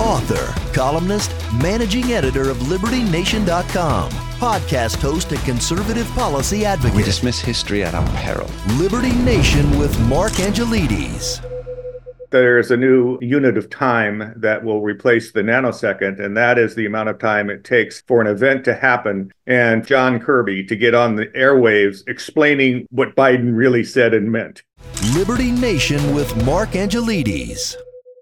author, columnist, managing editor of LibertyNation.com, podcast host and conservative policy advocate. We dismiss history at our peril. Liberty Nation with Mark Angelides. There's a new unit of time that will replace the nanosecond, and that is the amount of time it takes for an event to happen and John Kirby to get on the airwaves explaining what Biden really said and meant. Liberty Nation with Mark Angelides.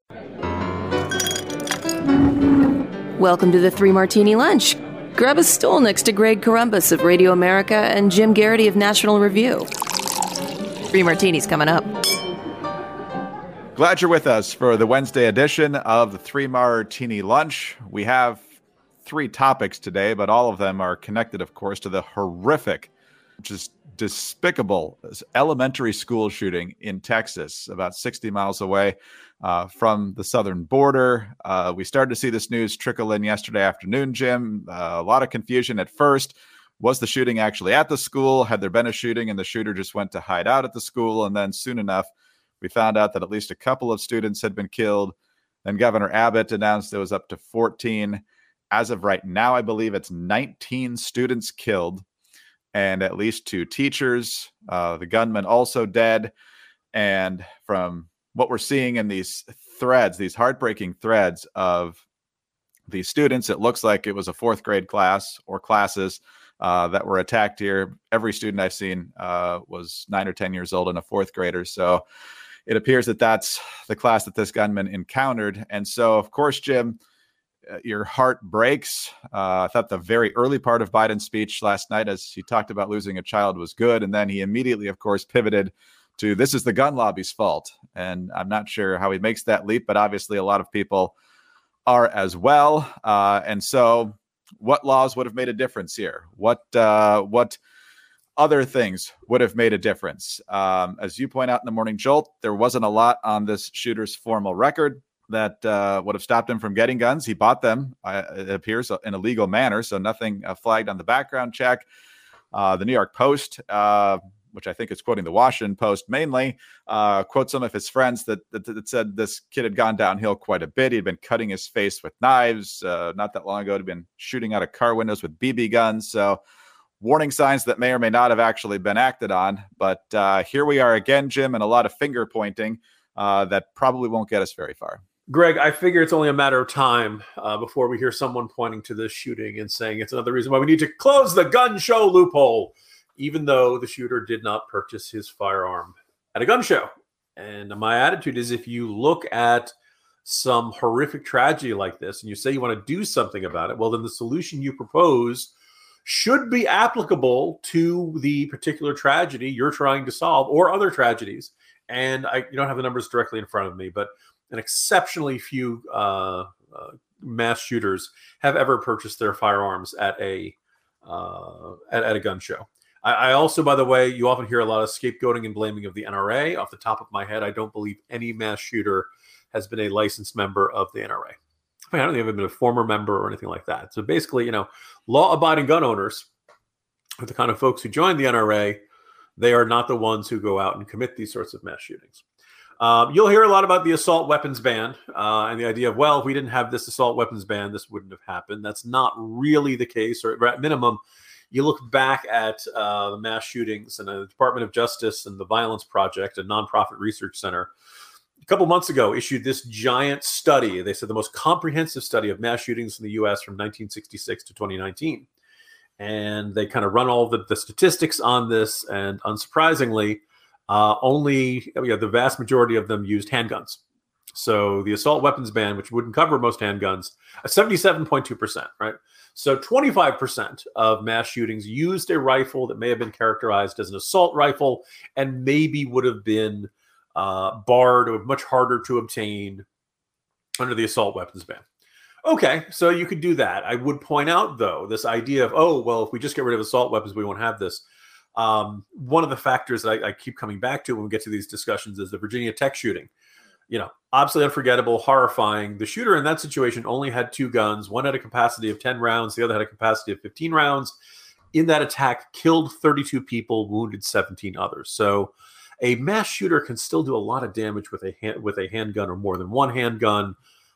Welcome to the Three Martini Lunch. Grab a stool next to Greg Corombos of Radio America and Jim Garrity of National Review. Three Martinis coming up. Glad you're with us for the Wednesday edition of the Three Martini Lunch. We have three topics today, but all of them are connected, of course, to the horrific, just despicable elementary school shooting in Texas, about 60 miles away from the southern border. We started to see this news trickle in yesterday afternoon, Jim. A lot of confusion at first. Was the shooting actually at the school? Had there been a shooting and the shooter just went to hide out at the school? And then soon enough, we found out that at least a couple of students had been killed. Then Governor Abbott announced it was up to 14. As of right now, I believe it's 19 students killed and at least 2 teachers. The gunman also dead. And from what we're seeing in these threads, these heartbreaking threads of these students, it looks like it was a 4th grade class or classes that were attacked here. Every student I've seen was 9 or 10 years old and a 4th grader. So it appears that that's the class that this gunman encountered. And so, of course, Jim, your heart breaks. I thought the very early part of Biden's speech last night, as he talked about losing a child, was good. And then he immediately, of course, pivoted to this is the gun lobby's fault. And I'm not sure how he makes that leap, but obviously a lot of people are as well. And so what laws would have made a difference here? What other things would have made a difference? As you point out in the Morning Jolt, there wasn't a lot on this shooter's formal record that would have stopped him from getting guns. He bought them, it appears, in a legal manner, so nothing flagged on the background check. The New York Post, which I think is quoting the Washington Post mainly, quotes some of his friends that said this kid had gone downhill quite a bit. He'd been cutting his face with knives. Not that long ago, he'd been shooting out of car windows with BB guns. So warning signs that may or may not have actually been acted on. But here we are again, Jim, and a lot of finger pointing that probably won't get us very far. Greg, I figure it's only a matter of time before we hear someone pointing to this shooting and saying it's another reason why we need to close the gun show loophole, even though the shooter did not purchase his firearm at a gun show. And my attitude is, if you look at some horrific tragedy like this and you say you want to do something about it, well, then the solution you propose should be applicable to the particular tragedy you're trying to solve or other tragedies. And you don't have the numbers directly in front of me, but an exceptionally few mass shooters have ever purchased their firearms at a gun show. I also, by the way, you often hear a lot of scapegoating and blaming of the NRA. Off the top of my head, I don't believe any mass shooter has been a licensed member of the NRA. I don't think I've been a former member or anything like that. So basically, law-abiding gun owners are the kind of folks who join the NRA. They are not the ones who go out and commit these sorts of mass shootings. You'll hear a lot about the assault weapons ban and the idea of, well, if we didn't have this assault weapons ban, this wouldn't have happened. That's not really the case, or at minimum, you look back at the mass shootings and the Department of Justice and the Violence Project, a nonprofit research center, a couple months ago issued this giant study. They said the most comprehensive study of mass shootings in the U.S. from 1966 to 2019. And they kind of run all the statistics on this. And unsurprisingly, only the vast majority of them used handguns. So the assault weapons ban, which wouldn't cover most handguns, 77.2%, right? So 25% of mass shootings used a rifle that may have been characterized as an assault rifle and maybe would have been barred or much harder to obtain under the assault weapons ban. Okay, so you could do that. I would point out, though, this idea of, if we just get rid of assault weapons, we won't have this. One of the factors that I keep coming back to when we get to these discussions is the Virginia Tech shooting. Absolutely unforgettable, horrifying. The shooter in that situation only had 2 guns. One had a capacity of 10 rounds. The other had a capacity of 15 rounds. In that attack, killed 32 people, wounded 17 others. So a mass shooter can still do a lot of damage with a handgun or more than one handgun.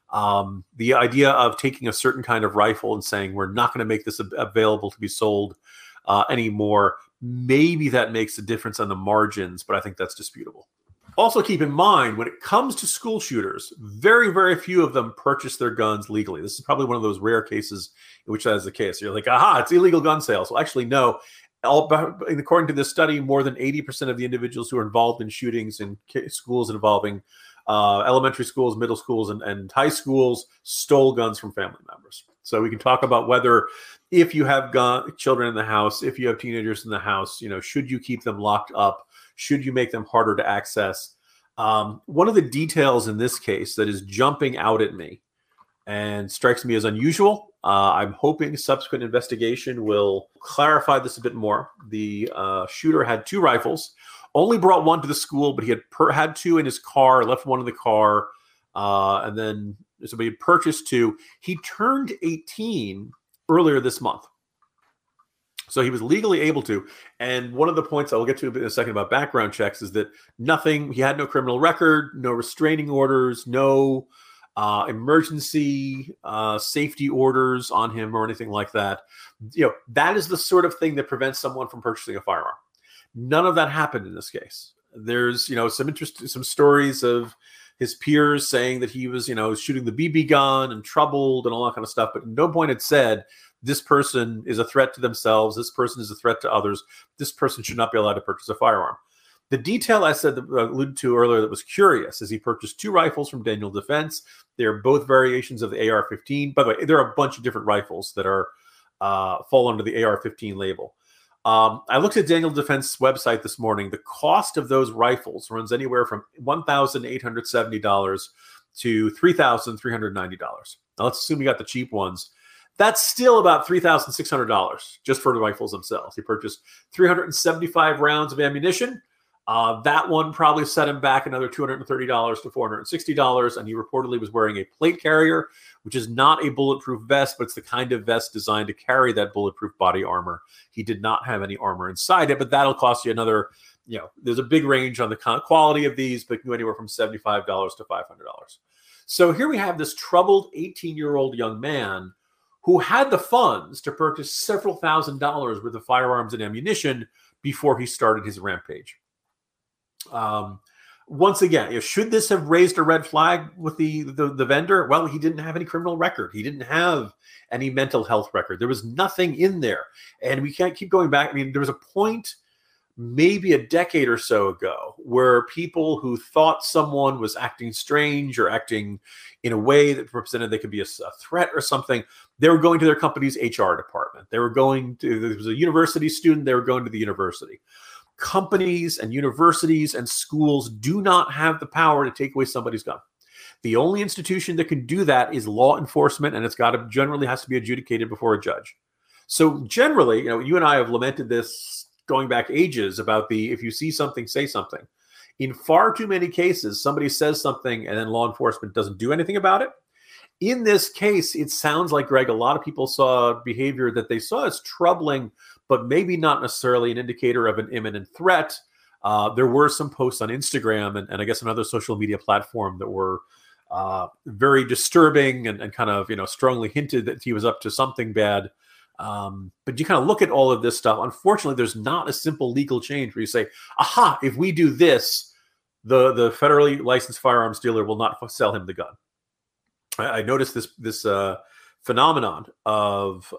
The idea of taking a certain kind of rifle and saying we're not going to make this available to be sold anymore, maybe that makes a difference on the margins, but I think that's disputable. Also keep in mind, when it comes to school shooters, very, very few of them purchase their guns legally. This is probably one of those rare cases in which that is the case. You're like, aha, it's illegal gun sales. Well, actually, no. According to this study, more than 80% of the individuals who are involved in shootings in schools involving elementary schools, middle schools, and high schools stole guns from family members. So we can talk about whether, if you have children in the house, if you have teenagers in the house, should you keep them locked up? Should you make them harder to access? One of the details in this case that is jumping out at me and strikes me as unusual, I'm hoping subsequent investigation will clarify this a bit more. The shooter had 2 rifles, only brought one to the school, but he had 2 in his car, left one in the car, and then somebody had purchased 2. He turned 18 earlier this month. So he was legally able to. And one of the points I'll get to in a second about background checks is that he had no criminal record, no restraining orders, no emergency safety orders on him or anything like that. That is the sort of thing that prevents someone from purchasing a firearm. None of that happened in this case. There's, some stories of his peers saying that he was, shooting the BB gun and troubled and all that kind of stuff. But at no point had said, this person is a threat to themselves. This person is a threat to others. This person should not be allowed to purchase a firearm. The detail I alluded to earlier that was curious is he purchased 2 rifles from Daniel Defense. They're both variations of the AR-15. By the way, there are a bunch of different rifles that are fall under the AR-15 label. I looked at Daniel Defense website this morning. The cost of those rifles runs anywhere from $1,870 to $3,390. Now let's assume you got the cheap ones. That's still about $3,600 just for the rifles themselves. He purchased 375 rounds of ammunition. That one probably set him back another $230 to $460, and he reportedly was wearing a plate carrier, which is not a bulletproof vest, but it's the kind of vest designed to carry that bulletproof body armor. He did not have any armor inside it, but that'll cost you another, there's a big range on the quality of these, but can go anywhere from $75 to $500. So here we have this troubled 18-year-old young man who had the funds to purchase several $1,000s worth of firearms and ammunition before he started his rampage. Once again, should this have raised a red flag with the vendor? Well, he didn't have any criminal record. He didn't have any mental health record. There was nothing in there. And we can't keep going back. I mean, there was a point maybe a decade or so ago where people who thought someone was acting strange or acting in a way that represented they could be a threat or something, they were going to their company's HR department. There was a university student, they were going to the university. Companies and universities and schools do not have the power to take away somebody's gun. The only institution that can do that is law enforcement, and it's generally has to be adjudicated before a judge. So generally, you and I have lamented this going back ages about if you see something, say something. In far too many cases, somebody says something and then law enforcement doesn't do anything about it. In this case, it sounds like, Greg, a lot of people saw behavior that they saw as troubling, but maybe not necessarily an indicator of an imminent threat. There were some posts on Instagram and I guess another social media platform that were very disturbing and kind of, strongly hinted that he was up to something bad. But you kind of look at all of this stuff. Unfortunately, there's not a simple legal change where you say, aha, if we do this, the federally licensed firearms dealer will not sell him the gun. I noticed this phenomenon of,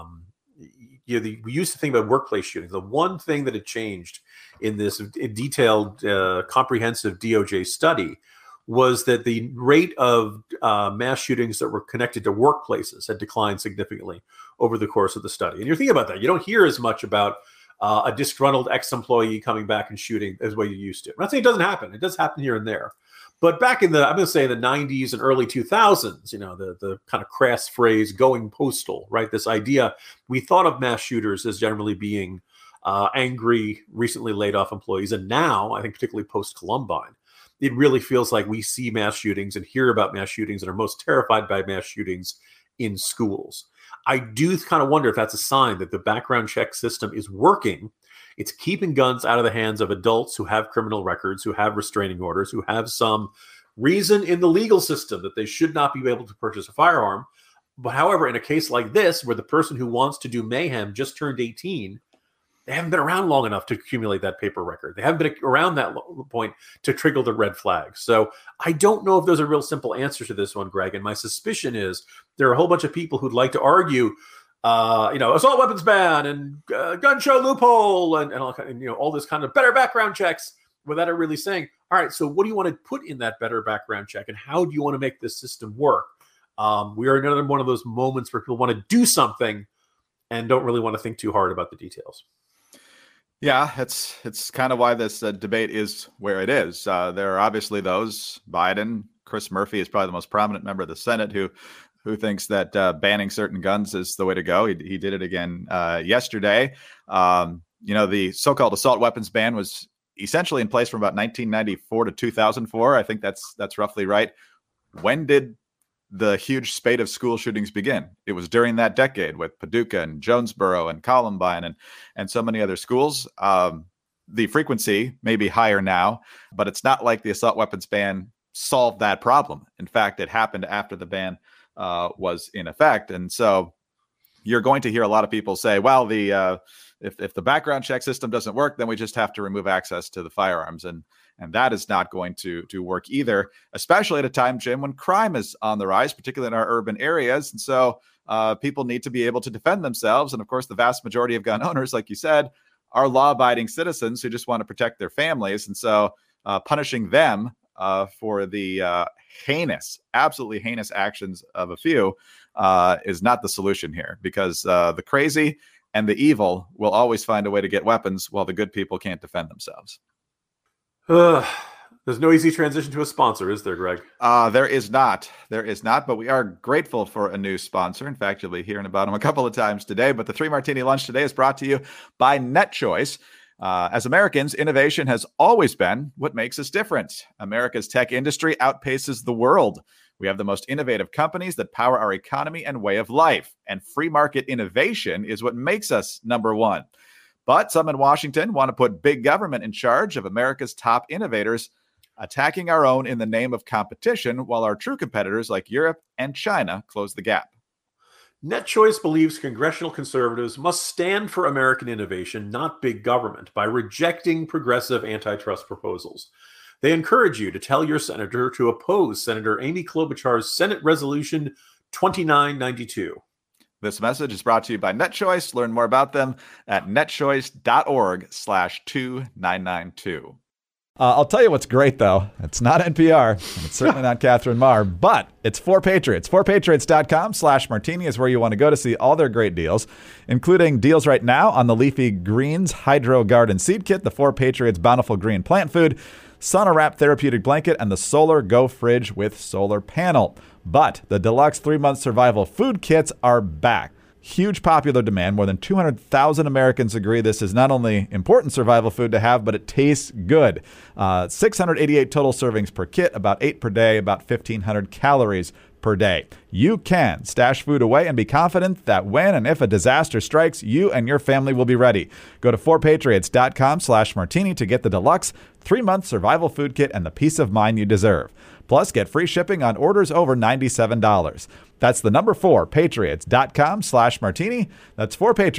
we used to think about workplace shootings. The one thing that had changed in this detailed, comprehensive DOJ study was that the rate of mass shootings that were connected to workplaces had declined significantly over the course of the study. And you're thinking about that. You don't hear as much about a disgruntled ex-employee coming back and shooting as way you used to. I'm not saying it doesn't happen. It does happen here and there. But back in I'm going to say the 90s and early 2000s, the kind of crass phrase going postal, right? This idea, we thought of mass shooters as generally being angry, recently laid off employees. And now, I think particularly post-Columbine, it really feels like we see mass shootings and hear about mass shootings and are most terrified by mass shootings in schools. I do kind of wonder if that's a sign that the background check system is working. It's keeping guns out of the hands of adults who have criminal records, who have restraining orders, who have some reason in the legal system that they should not be able to purchase a firearm. But however, in a case like this, where the person who wants to do mayhem just turned 18, they haven't been around long enough to accumulate that paper record. They haven't been around that point to trigger the red flag. So I don't know if there's a real simple answer to this one, Greg. And my suspicion is there are a whole bunch of people who'd like to argue, assault weapons ban and gun show loophole and all this kind of better background checks without it really saying, all right, so what do you want to put in that better background check and how do you want to make this system work? We are another one of those moments where people want to do something and don't really want to think too hard about the details. Yeah, it's kind of why this debate is where it is. There are obviously those, Biden, Chris Murphy is probably the most prominent member of the Senate who thinks that banning certain guns is the way to go. He did it again yesterday. The so-called assault weapons ban was essentially in place from about 1994 to 2004. I think that's roughly right. When did the huge spate of school shootings begin? It was during that decade with Paducah and Jonesboro and Columbine and so many other schools. The frequency may be higher now, but it's not like the assault weapons ban solved that problem. In fact, it happened after the ban was in effect. And so you're going to hear a lot of people say, well, if the background check system doesn't work, then we just have to remove access to the firearms. And that is not going to work either, especially at a time, Jim, when crime is on the rise, particularly in our urban areas. And so people need to be able to defend themselves. And of course, the vast majority of gun owners, like you said, are law-abiding citizens who just want to protect their families. And so punishing them for the absolutely heinous actions of a few is not the solution here, because the crazy and the evil will always find a way to get weapons while the good people can't defend themselves. There's no easy transition to a sponsor, is there, Greg? There is not, but we are grateful for a new sponsor. In fact, you'll be hearing about them a couple of times today, but the 3 Martini Lunch today is brought to you by NetChoice. As Americans, innovation has always been what makes us different. America's tech industry outpaces the world. We have the most innovative companies that power our economy and way of life, and free market innovation is what makes us number one. But some in Washington want to put big government in charge of America's top innovators, attacking our own in the name of competition, while our true competitors like Europe and China close the gap. NetChoice believes congressional conservatives must stand for American innovation, not big government, by rejecting progressive antitrust proposals. They encourage you to tell your senator to oppose Senator Amy Klobuchar's Senate Resolution 2992. This message is brought to you by NetChoice. Learn more about them at netchoice.org/2992. I'll tell you what's great, though. It's not NPR, and it's certainly not Catherine Marr, but it's 4Patriots. 4Patriots.com/Martini is where you want to go to see all their great deals, including deals right now on the Leafy Greens Hydro Garden Seed Kit, the 4Patriots Bountiful Green Plant Food, Sauna-Wrap Therapeutic Blanket, and the Solar Go Fridge with solar panel. But the deluxe 3-month survival food kits are back. Huge popular demand. More than 200,000 Americans agree this is not only important survival food to have, but it tastes good. 688 total servings per kit, about 8 per day, about 1,500 calories per day. You can stash food away and be confident that when and if a disaster strikes, you and your family will be ready. Go to 4patriots.com/Martini to get the deluxe 3-month survival food kit and the peace of mind you deserve. Plus, get free shipping on orders over $97. That's the number 4patriots.com/Martini. That's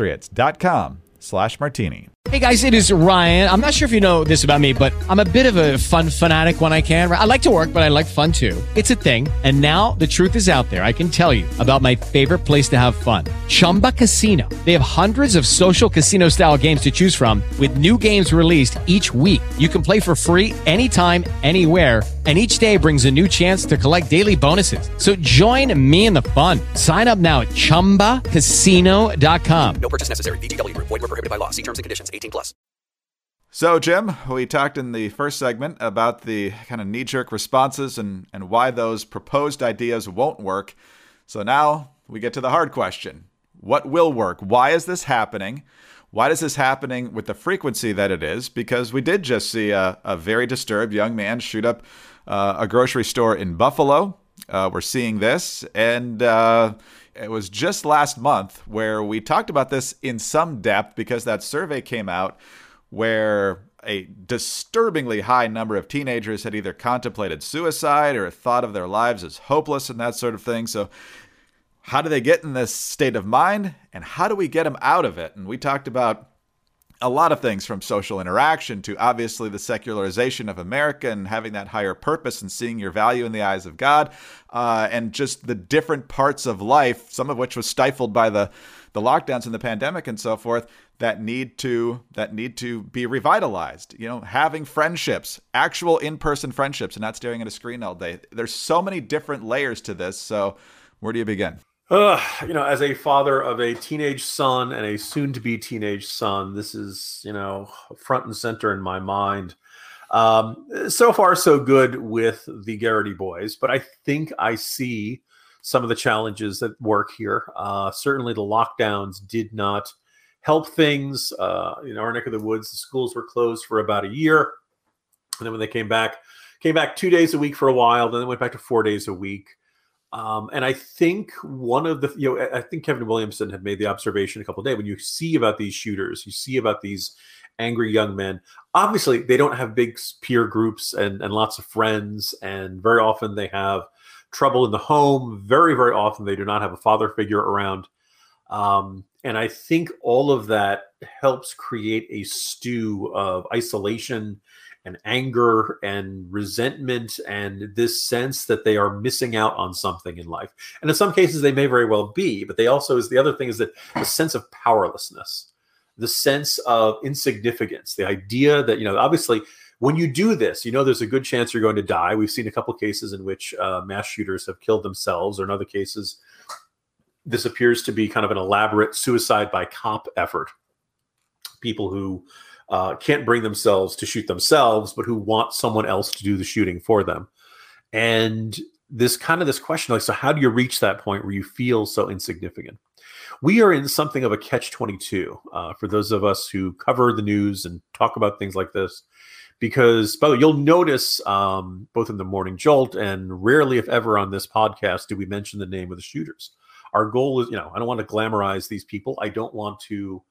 4patriots.com/Martini. Hey guys, it is Ryan. I'm not sure if you know this about me, but I'm a bit of a fun fanatic when I can. I like to work, but I like fun too. It's a thing. And now the truth is out there. I can tell you about my favorite place to have fun. Chumba Casino. They have hundreds of social casino style games to choose from with new games released each week. You can play for free anytime, anywhere. And each day brings a new chance to collect daily bonuses. So join me in the fun. Sign up now at ChumbaCasino.com. No purchase necessary. VGW. Void where prohibited by law. See terms and conditions. 18+. So, Jim, we talked in the first segment about the kind of knee-jerk responses and why those proposed ideas won't work. So now we get to the hard question. What will work? Why is this happening? Why is this happening with the frequency that it is? Because we did just see a very disturbed young man shoot up a grocery store in Buffalo. We're seeing this, and it was just last month where we talked about this in some depth because that survey came out where a disturbingly high number of teenagers had either contemplated suicide or thought of their lives as hopeless and that sort of thing. So how do they get in this state of mind, and how do we get them out of it? And we talked about a lot of things, from social interaction to obviously the secularization of America and having that higher purpose and seeing your value in the eyes of God, and just the different parts of life, some of which was stifled by the lockdowns and the pandemic and so forth, that need to be revitalized. You know, having friendships, actual in-person friendships, and not staring at a screen all day. There's so many different layers to this. So where do you begin? As a father of a teenage son and a soon-to-be teenage son, this is, front and center in my mind. So far, so good with the Garrity boys, but I think I see some of the challenges at work here. Certainly, the lockdowns did not help things. In our neck of the woods, the schools were closed for about a year, and then when they came back 2 days a week for a while. Then they went back to 4 days a week. And I think I think Kevin Williamson had made the observation a couple of days, when you see about these shooters, you see about these angry young men, obviously they don't have big peer groups and lots of friends. And very often they have trouble in the home. Very, very often they do not have a father figure around. And I think all of that helps create a stew of isolation and anger and resentment and this sense that they are missing out on something in life. And in some cases they may very well be, but they also, the other thing is that the sense of powerlessness, the sense of insignificance, the idea that, obviously when you do this, there's a good chance you're going to die. We've seen a couple cases in which mass shooters have killed themselves, or in other cases, this appears to be kind of an elaborate suicide by cop effort. People who can't bring themselves to shoot themselves, but who want someone else to do the shooting for them. And this question, so how do you reach that point where you feel so insignificant? We are in something of a catch-22 for those of us who cover the news and talk about things like this, because, by the way, you'll notice both in the Morning Jolt and rarely, if ever, on this podcast do we mention the name of the shooters. Our goal is, I don't want to glamorize these people. I don't want to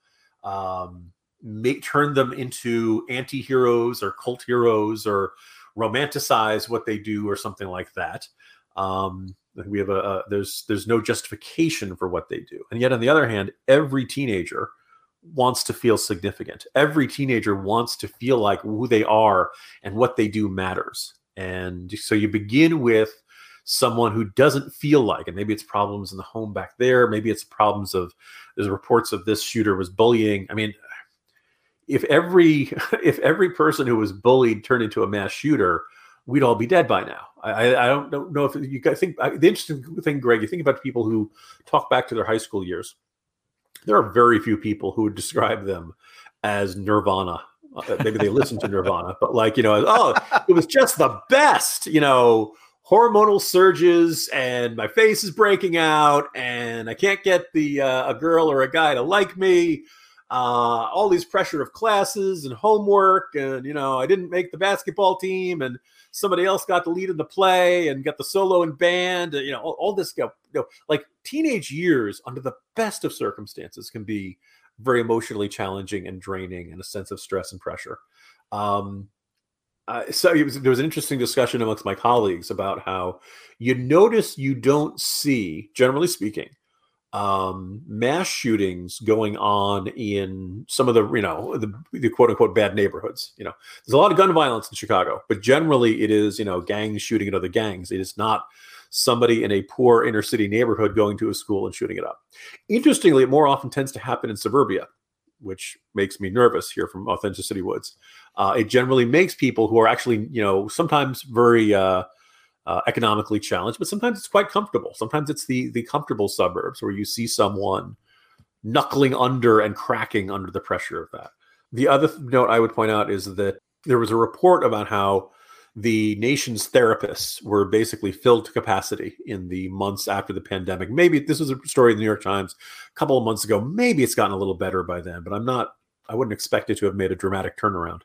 turn them into anti-heroes or cult heroes or romanticize what they do or something like that. We have there's no justification for what they do. And yet, on the other hand, every teenager wants to feel significant. Every teenager wants to feel like who they are and what they do matters. And so you begin with someone who doesn't feel like, and maybe it's problems in the home back there, maybe it's problems of, there's reports of this shooter was bullying. I mean, if every person who was bullied turned into a mass shooter, we'd all be dead by now. I don't know if you guys think, the interesting thing, Greg, you think about people who talk back to their high school years. There are very few people who would describe them as Nirvana. Maybe they listen to Nirvana, but it was just the best, hormonal surges, and my face is breaking out, and I can't get a girl or a guy to like me. All these pressure of classes and homework, and I didn't make the basketball team, and somebody else got the lead in the play and got the solo in band. All this like teenage years under the best of circumstances can be very emotionally challenging and draining, and a sense of stress and pressure. So there was an interesting discussion amongst my colleagues about how you notice you don't see, generally speaking, mass shootings going on in some of the quote unquote bad neighborhoods. There's a lot of gun violence in Chicago, but generally it is, gangs shooting at other gangs. It is not somebody in a poor inner city neighborhood going to a school and shooting it up. Interestingly, it more often tends to happen in suburbia, which makes me nervous here from Authenticity Woods. It generally makes people who are actually, sometimes very economically challenged, but sometimes it's quite comfortable. Sometimes it's the comfortable suburbs where you see someone knuckling under and cracking under the pressure of that. The other note I would point out is that there was a report about how the nation's therapists were basically filled to capacity in the months after the pandemic. Maybe this was a story in the New York Times a couple of months ago. Maybe it's gotten a little better by then, but I wouldn't expect it to have made a dramatic turnaround.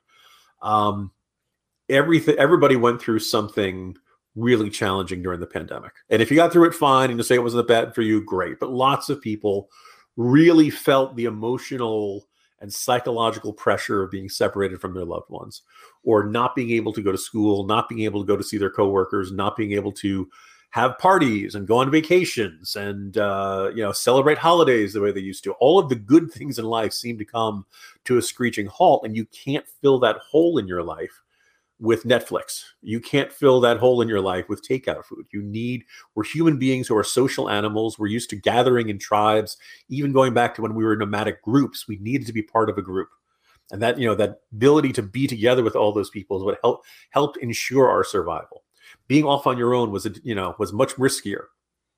Everybody went through something really challenging during the pandemic. And if you got through it fine and you say it wasn't bad for you, great. But lots of people really felt the emotional and psychological pressure of being separated from their loved ones, or not being able to go to school, not being able to go to see their coworkers, not being able to have parties and go on vacations and celebrate holidays the way they used to. All of the good things in life seem to come to a screeching halt, and you can't fill that hole in your life with Netflix. You can't fill that hole in your life with takeout food. We're human beings who are social animals. We're used to gathering in tribes. Even going back to when we were nomadic groups, we needed to be part of a group. And that, that ability to be together with all those people is what helped ensure our survival. Being off on your own was much riskier.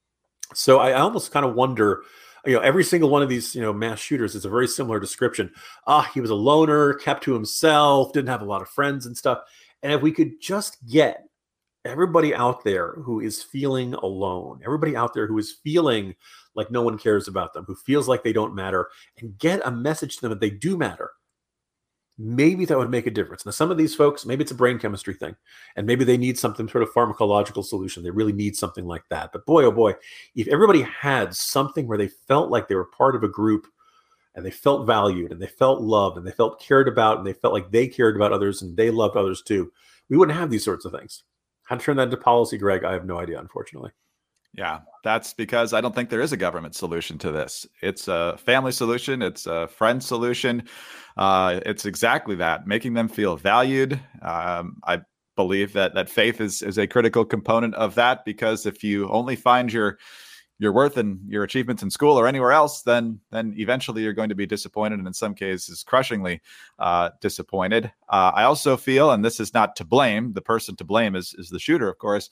So I almost kind of wonder, every single one of these, mass shooters is a very similar description. He was a loner, kept to himself, didn't have a lot of friends and stuff. And if we could just get everybody out there who is feeling alone, everybody out there who is feeling like no one cares about them, who feels like they don't matter, and get a message to them that they do matter, maybe that would make a difference. Now, some of these folks, maybe it's a brain chemistry thing, and maybe they need something sort of pharmacological solution. They really need something like that. But boy, oh boy, if everybody had something where they felt like they were part of a group, and they felt valued, and they felt loved, and they felt cared about, and they felt like they cared about others, and they loved others too, we wouldn't have these sorts of things. How to turn that into policy, Greg, I have no idea, unfortunately. Yeah, that's because I don't think there is a government solution to this. It's a family solution. It's a friend solution. It's exactly that, making them feel valued. I believe that faith is a critical component of that, because if you only find your worth and your achievements in school or anywhere else, then eventually you're going to be disappointed, and in some cases crushingly disappointed. I also feel, and this is not to blame, the person to blame is the shooter, of course,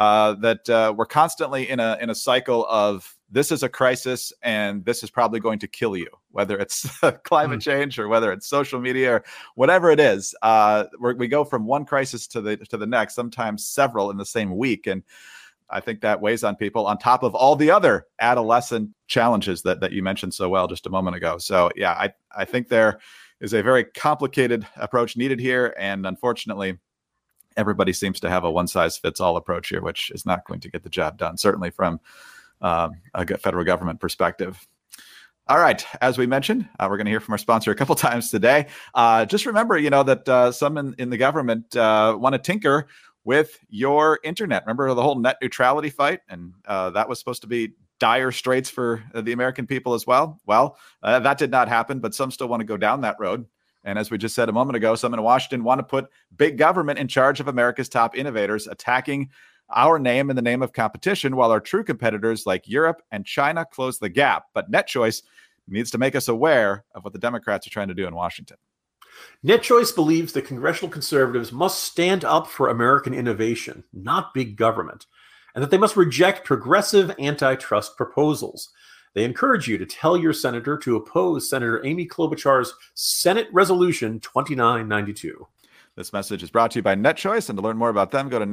that we're constantly in a cycle of, this is a crisis and this is probably going to kill you, whether it's climate change or whether it's social media or whatever it is. We go from one crisis to the next, sometimes several in the same week. And I think that weighs on people, on top of all the other adolescent challenges that you mentioned so well just a moment ago. So yeah, I think there is a very complicated approach needed here. And unfortunately, everybody seems to have a one-size-fits-all approach here, which is not going to get the job done, certainly from a federal government perspective. All right. As we mentioned, we're going to hear from our sponsor a couple times today. Just remember, that some in the government want to tinker with your internet. Remember the whole net neutrality fight? And that was supposed to be dire straits for the American people as well. Well, that did not happen, but some still want to go down that road. And as we just said a moment ago, some in Washington want to put big government in charge of America's top innovators, attacking our name in the name of competition, while our true competitors like Europe and China close the gap. But NetChoice needs to make us aware of what the Democrats are trying to do in Washington. NetChoice believes that congressional conservatives must stand up for American innovation, not big government, and that they must reject progressive antitrust proposals. They encourage you to tell your senator to oppose Senator Amy Klobuchar's Senate Resolution 2992. This message is brought to you by NetChoice, and to learn more about them, go to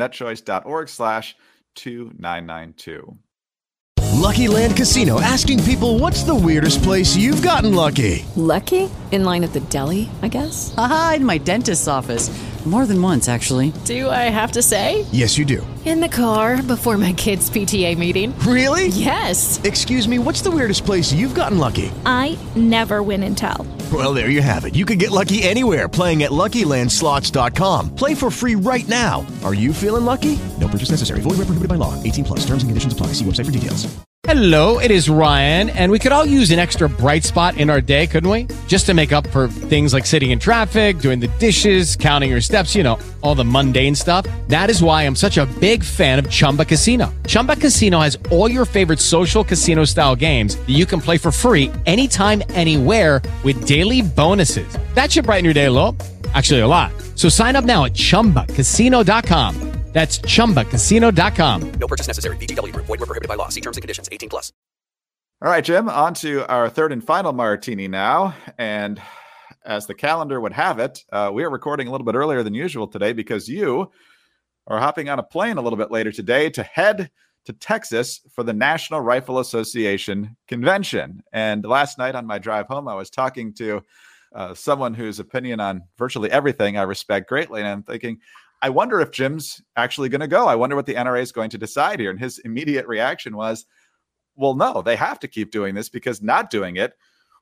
netchoice.org/2992. Lucky Land Casino, asking people, what's the weirdest place you've gotten lucky? Lucky? In line at the deli, I guess? Aha, in my dentist's office. More than once, actually. Do I have to say? Yes, you do. In the car before my kids' PTA meeting. Really? Yes. Excuse me, what's the weirdest place you've gotten lucky? I never win and tell. Well, there you have it. You can get lucky anywhere, playing at LuckyLandSlots.com. Play for free right now. Are you feeling lucky? No purchase necessary. Void where prohibited by law. 18+. Terms and conditions apply. See website for details. Hello, it is Ryan, and we could all use an extra bright spot in our day, couldn't we? Just to make up for things like sitting in traffic, doing the dishes, counting your steps, all the mundane stuff. That is why I'm such a big fan of Chumba Casino. Chumba Casino has all your favorite social casino-style games that you can play for free anytime, anywhere with daily bonuses. That should brighten your day a little. Actually, a lot. So sign up now at ChumbaCasino.com. That's ChumbaCasino.com. No purchase necessary. VGW Group. Void where prohibited by law. See terms and conditions. 18+. All right, Jim, on to our third and final martini now. And as the calendar would have it, we are recording a little bit earlier than usual today because you are hopping on a plane a little bit later today to head to Texas for the National Rifle Association convention. And last night on my drive home, I was talking to someone whose opinion on virtually everything I respect greatly. And I'm thinking, I wonder if Jim's actually going to go. I wonder what the NRA is going to decide here. And his immediate reaction was, well, no, they have to keep doing this because not doing it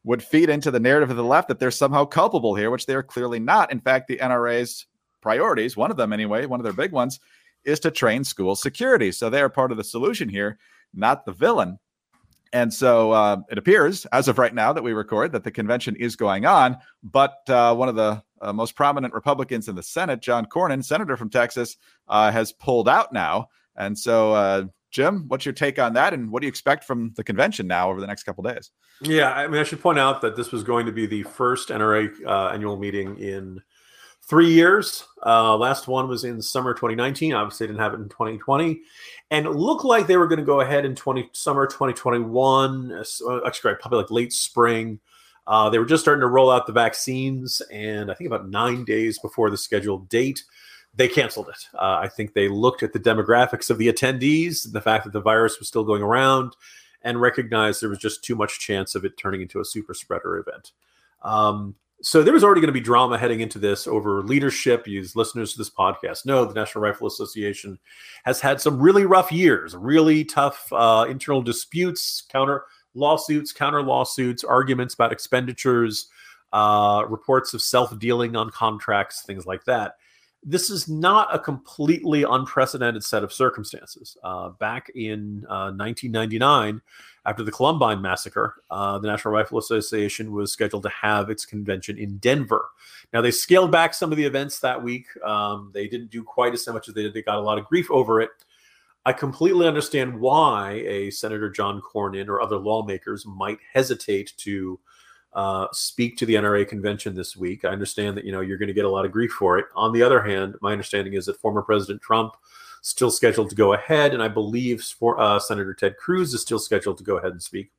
would feed into the narrative of the left that they're somehow culpable here, which they are clearly not. In fact, the NRA's priorities, one of them anyway, one of their big ones, is to train school security. So they are part of the solution here, not the villain. And so it appears, as of right now that we record, that the convention is going on. But one of the most prominent Republicans in the Senate, John Cornyn, senator from Texas, has pulled out now. And so, Jim, what's your take on that? And what do you expect from the convention now over the next couple of days? Yeah, I mean, I should point out that this was going to be the first NRA annual meeting in 3 years. Last one was in summer 2019. Obviously, they didn't have it in 2020. And it looked like they were going to go ahead in summer 2021, actually, probably like late spring. They were just starting to roll out the vaccines. And I think about 9 days before the scheduled date, they canceled it. I think they looked at the demographics of the attendees, the fact that the virus was still going around, and recognized there was just too much chance of it turning into a super spreader event. So there was already going to be drama heading into this over leadership. You listeners to this podcast know the National Rifle Association has had some really rough years, really tough internal disputes, counter lawsuits, arguments about expenditures, reports of self-dealing on contracts, things like that. This is not a completely unprecedented set of circumstances. Back in 1999, after the Columbine massacre, the National Rifle Association was scheduled to have its convention in Denver. Now, they scaled back some of the events that week. They didn't do quite as much as they did. They got a lot of grief over it. I completely understand why a Senator John Cornyn or other lawmakers might hesitate to speak to the NRA convention this week. I understand that, you're going to get a lot of grief for it. On the other hand, my understanding is that former President Trump still scheduled to go ahead, and I believe Senator Ted Cruz is still scheduled to go ahead and speak.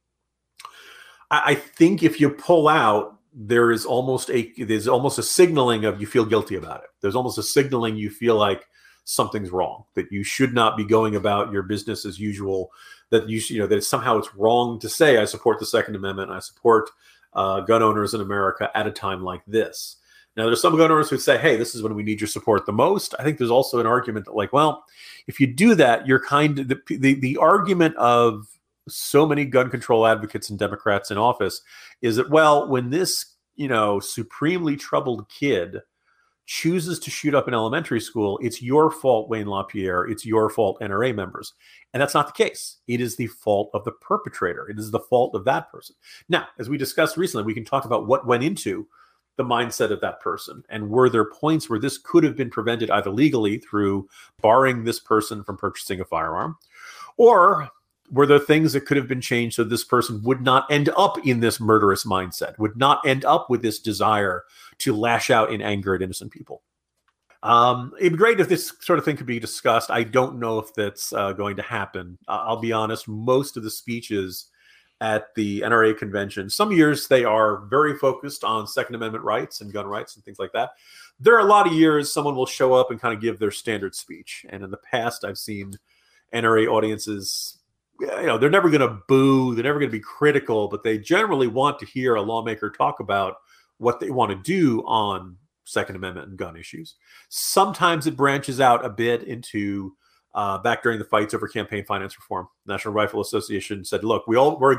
I think if you pull out, there's almost a signaling of you feel guilty about it. There's almost a signaling you feel like something's wrong, that you should not be going about your business as usual, that that somehow it's wrong to say, I support the Second Amendment, I support gun owners in America at a time like this. Now, there's some gun owners who say, hey, this is when we need your support the most. I think there's also an argument that, well, if you do that, you're kind of the argument of so many gun control advocates and Democrats in office is that, well, when this, supremely troubled kid chooses to shoot up an elementary school, it's your fault, Wayne LaPierre. It's your fault, NRA members. And that's not the case. It is the fault of the perpetrator. It is the fault of that person. Now, as we discussed recently, we can talk about what went into the mindset of that person. And were there points where this could have been prevented either legally through barring this person from purchasing a firearm, or were there things that could have been changed so this person would not end up in this murderous mindset, would not end up with this desire to lash out in anger at innocent people? It'd be great if this sort of thing could be discussed. I don't know if that's going to happen. I'll be honest, most of the speeches at the NRA convention, some years they are very focused on Second Amendment rights and gun rights and things like that. There are a lot of years someone will show up and kind of give their standard speech. And in the past, I've seen NRA audiences, they're never going to boo, they're never going to be critical, but they generally want to hear a lawmaker talk about what they want to do on Second Amendment and gun issues. Sometimes it branches out a bit into back during the fights over campaign finance reform. National Rifle Association said, look,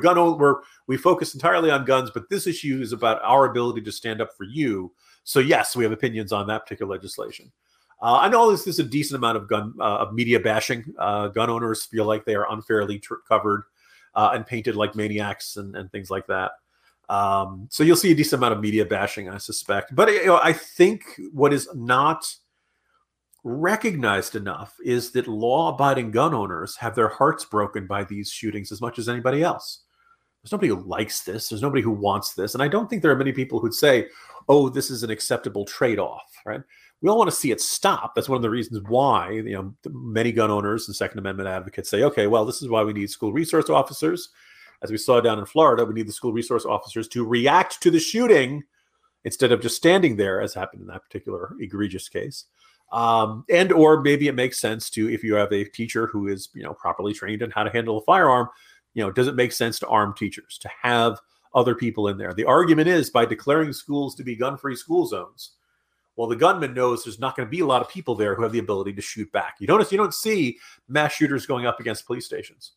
we focus entirely on guns, but this issue is about our ability to stand up for you. So yes, we have opinions on that particular legislation. I know this is a decent amount of media bashing. Gun owners feel like they are unfairly covered and painted like maniacs and things like that. So you'll see a decent amount of media bashing, I suspect. But I think what is not recognized enough is that law-abiding gun owners have their hearts broken by these shootings as much as anybody else. There's nobody who likes this. There's nobody who wants this. And I don't think there are many people who'd say, oh, this is an acceptable trade-off, right? We all want to see it stop. That's one of the reasons why, many gun owners and Second Amendment advocates say, okay, well, this is why we need school resource officers. As we saw down in Florida, we need the school resource officers to react to the shooting instead of just standing there, as happened in that particular egregious case. And or maybe it makes sense to, if you have a teacher who is, properly trained in how to handle a firearm, does it make sense to arm teachers, to have other people in there? The argument is by declaring schools to be gun-free school zones, well, the gunman knows there's not going to be a lot of people there who have the ability to shoot back. You don't see mass shooters going up against police stations.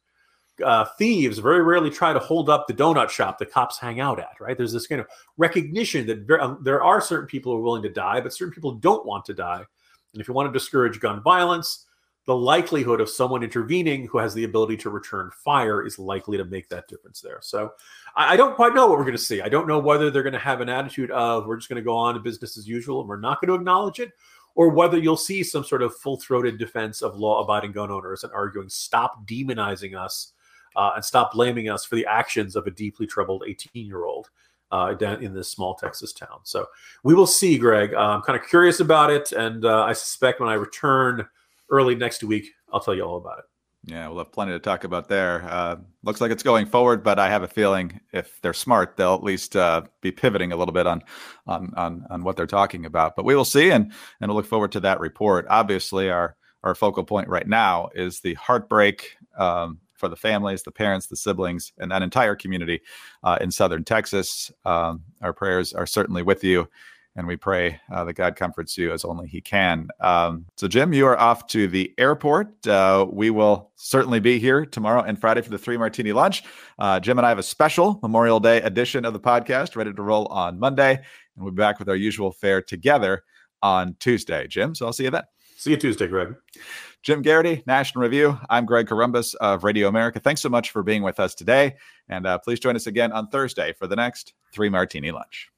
thieves very rarely try to hold up the donut shop the cops hang out at, right? There's this kind of recognition that there are certain people who are willing to die, but certain people don't want to die. And if you want to discourage gun violence, the likelihood of someone intervening who has the ability to return fire is likely to make that difference there. So I don't quite know what we're going to see. I don't know whether they're going to have an attitude of we're just going to go on to business as usual and we're not going to acknowledge it, or whether you'll see some sort of full-throated defense of law-abiding gun owners and arguing stop demonizing us and stop blaming us for the actions of a deeply troubled 18-year-old down in this small Texas town. So we will see, Greg. I'm kind of curious about it, and I suspect when I return early next week, I'll tell you all about it. Yeah, we'll have plenty to talk about there. Looks like it's going forward, but I have a feeling if they're smart, they'll at least be pivoting a little bit on what they're talking about. But we will see, and we'll look forward to that report. Obviously, our focal point right now is the heartbreak for the families, the parents, the siblings, and that entire community in southern Texas. Our prayers are certainly with you. And we pray that God comforts you as only he can. So, Jim, you are off to the airport. We will certainly be here tomorrow and Friday for the 3 Martini Lunch. Jim and I have a special Memorial Day edition of the podcast ready to roll on Monday. And we'll be back with our usual fare together on Tuesday. Jim, so I'll see you then. See you Tuesday, Greg. Jim Garrity, National Review. I'm Greg Corombos of Radio America. Thanks so much for being with us today. And please join us again on Thursday for the next 3 Martini Lunch.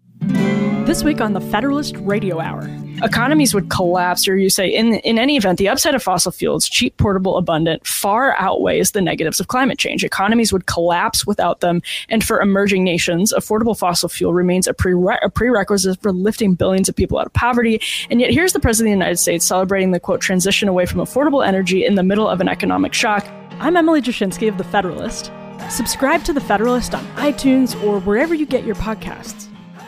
This week on the Federalist Radio Hour. Economies would collapse, or you say, in any event, the upside of fossil fuels, cheap, portable, abundant, far outweighs the negatives of climate change. Economies would collapse without them, and for emerging nations, affordable fossil fuel remains a prerequisite for lifting billions of people out of poverty. And yet here's the President of the United States celebrating the, quote, transition away from affordable energy in the middle of an economic shock. I'm Emily Jashinsky of The Federalist. Subscribe to The Federalist on iTunes or wherever you get your podcasts.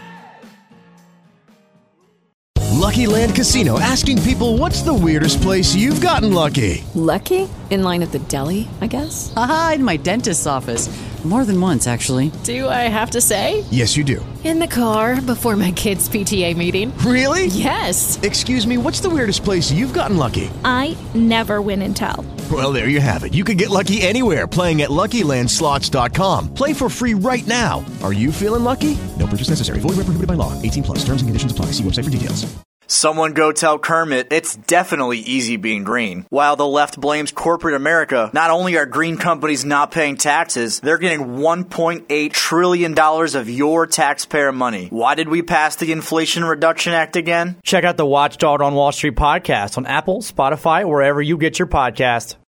Lucky Land Casino, asking people, what's the weirdest place you've gotten lucky? Lucky? In line at the deli, I guess? Aha, in my dentist's office. More than once, actually. Do I have to say? Yes, you do. In the car before my kids' PTA meeting. Really? Yes. Excuse me, what's the weirdest place you've gotten lucky? I never win and tell. Well, there you have it. You can get lucky anywhere, playing at LuckyLandSlots.com. Play for free right now. Are you feeling lucky? No purchase necessary. Void where prohibited by law. 18+. Terms and conditions apply. See website for details. Someone go tell Kermit it's definitely easy being green. While the left blames corporate America, not only are green companies not paying taxes, they're getting $1.8 trillion of your taxpayer money. Why did we pass the Inflation Reduction Act again? Check out the Watchdog on Wall Street podcast on Apple, Spotify, wherever you get your podcast.